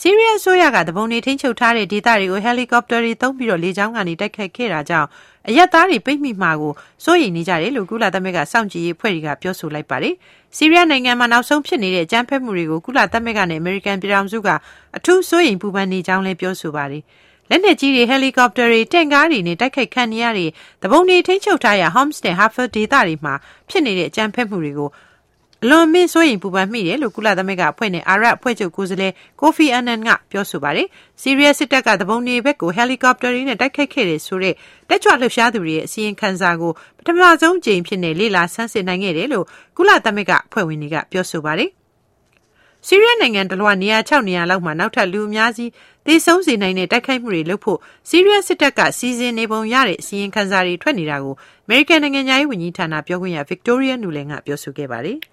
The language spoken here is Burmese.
ဆီးရီးယားအစိုးရကတပုံတွေထိန်းချုပ်ထားတဲ့ဒေသတွေကိုဟယ်လီကော်ပတာတွေသုံးပြီးလေကြောင်းကနေတိုက်ခိုက်ခဲ့တာကြောင့်အရပ်သားတွေပိတ်မိမှာကိုစိုးရိမ်နေကြတယ်လို့ကုလသမဂ္ဂစောင့်ကြည့်ရေးအဖွဲ့တွေကပြောဆိုလိုက်ပါတယ်။ဆီးရီးယားနိုင်ငံမှာနောက်ဆုံးဖြစ်နေတဲ့အကြမ်းဖက်မှုတွေကိုကုလသမဂ္ဂနဲ့အမေရိကန်ပြည်ထောင်စုကအထူးစိုးရိမ်ပူပန်နေကြောင်းလည်းပြောဆိုပါတယ်။လက်နက်ကြီးတွေဟယ်လီကော်ပတာတွေတင့်ကားတွေနဲ့တိုက်ခိုက်ခံနေရတဲ့တပုံတွေထိန်းချုပ်ထားရ Homs နဲ့ Hafez ဒေသတွေမှာဖြစ်နေတဲ့အကြမ်းဖက်မှုတွေကိုအလွန်မင်းစိုးရိမ်ပူပန်မိတယ်လို့ကုလသမဂ္ဂအဖွဲ့နဲ့အာရပ်အဖွဲ့ချုပ်ကိုယ်စားလှယ်ကိုဖီအာနန်ကပြောဆိုပါတယ်။ဆီးရီးယားစစ်တပ်ကတပုံတွေဘက်ကိုဟယ်လီကော်ပတာတွေနဲ့တိုက်ခိုက်ခဲ့တဲ့ဆိုတဲ့တက်ကြွလှုပ်ရှားသူတွေရဲ့အစီရင်ခံစာကိုပထမဆုံးကြိမ်ဖြစ်နေလေ့လာဆန်းစစ်နိုင်ခဲ့တယ်လို့ကုလသမဂ္ဂအဖွဲ့ဝင်တွေကပြောဆိုပါတယ်။ဆီးရီးယားနိုင်ငံတလွှာနေရာ6နေရာလောက်မှာနောက်ထပ်လူအများကြီးသေဆုံးစေနိုင်တဲ့တိုက်ခိုက်မှုတွေလုပ်ဖို့ဆီးရီးယားစစ်တပ်ကစီစဉ်နေပုံရတဲ့အစီရင်ခံစာတွေထွက်နေတာကိုအမေရိကန်နိုင်ငံသားရေးဝန်ကြီးဌာနပြောခွင့်ရ Victoria Nuland ကပြောဆိုခဲ့ပါတယ်။